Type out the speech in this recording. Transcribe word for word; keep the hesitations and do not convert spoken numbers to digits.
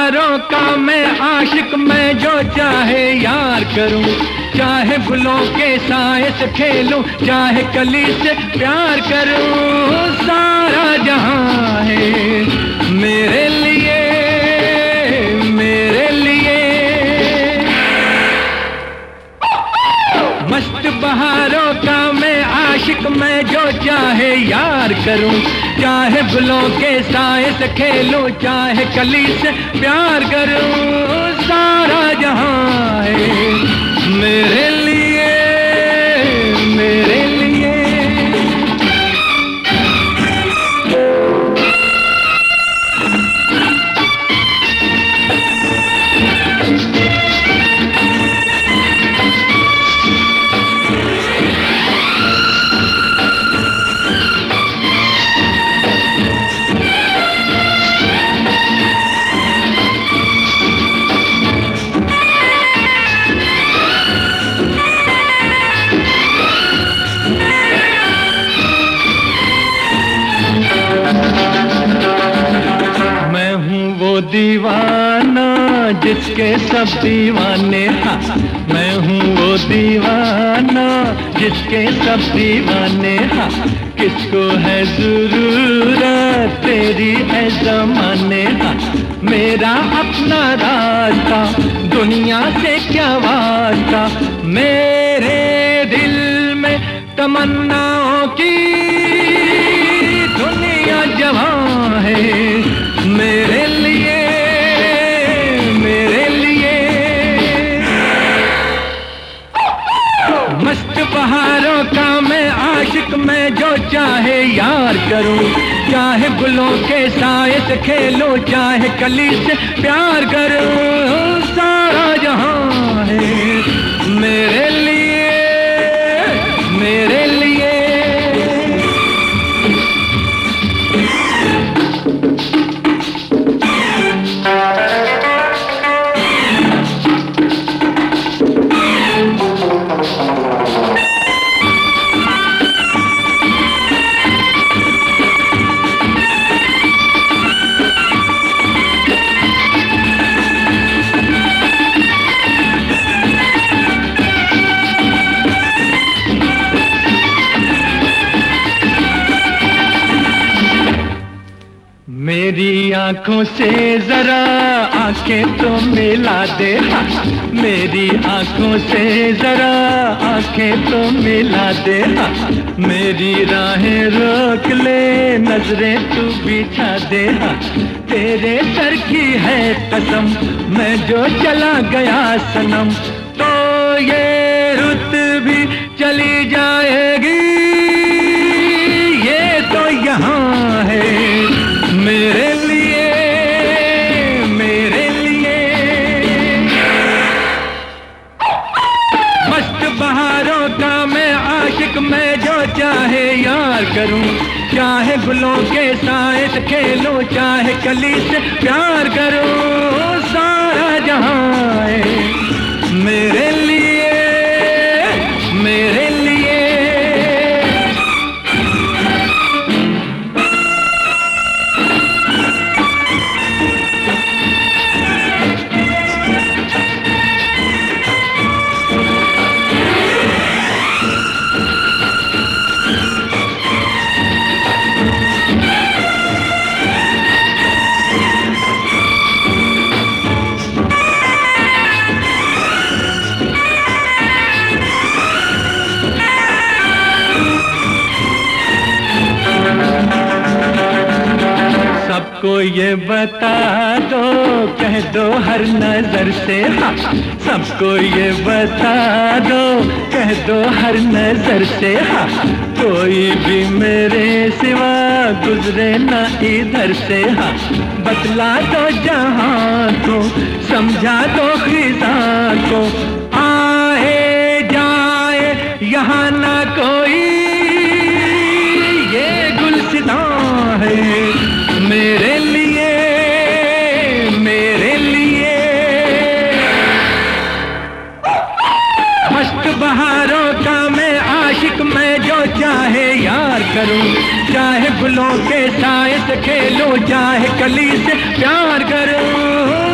बहारों का मैं आशिक, मैं जो चाहे यार करूं, चाहे गुलों के साए से खेलूं, चाहे कली से प्यार करूं। सारा जहां है मेरे लिए, मेरे लिए। मस्त बहारों का मैं आशिक, मैं जो चाहे यार करूं, चाहे गुलों के साए से खेलूं, चाहे कली से प्यार करूं। सारा जहां है मेरे लिए, मेरे लिए। दीवाना जिसके सब दीवाने, हाँ मैं हूँ वो दीवाना जिसके सब दीवाने। हाँ किसको है जरूरत तेरी है ज़माने। हाँ मेरा अपना रास्ता दुनिया से क्या वास्ता, मेरे दिल में तमन्नाओं की दुनिया जवां है मेरे लिए, मेरे लिए। मस्त बहारों का मैं आशिक, मैं जो चाहे यार करूं, चाहे गुलों के साए से खेलूं, चाहे कली से प्यार करूं। सारा जहां है मेरे लिए, मेरे लिए। मेरी आंखों से जरा आंखें तो मिला दे, हाँ मेरी आंखों से जरा आंखें तो मिला दे। हाँ मेरी राहें रोक ले, नजरें तू बिछा दे। हाँ तेरे सर की है कसम, मैं जो चला गया सनम, तो ये रुत भी चली जाएगी। ये तो यहाँ है मेरे लिए, मेरे लिए। मस्त बहारों का मैं आशिक, मैं जो चाहे यार करूं, चाहे गुलों के साए से खेलूं, चाहे कली से प्यार करूं। सारा जहां है मेरे लिए, मेरे लिए। सबको ये बता दो, कह दो हर नजर से। हाँ सबको ये बता दो, कह दो हर नजर से। हाँ कोई भी मेरे सिवा गुजरे ना इधर से। हाँ बतला दो जहां को, समझा दो खिजा को, आए जाए यहाँ ना कोई, ये गुलसिदा है मेरे लिए, मेरे लिए। मस्त बहारों का मैं आशिक, मैं जो चाहे यार करूं, चाहे गुलों के साए से खेलूं, चाहे कली से प्यार करूं।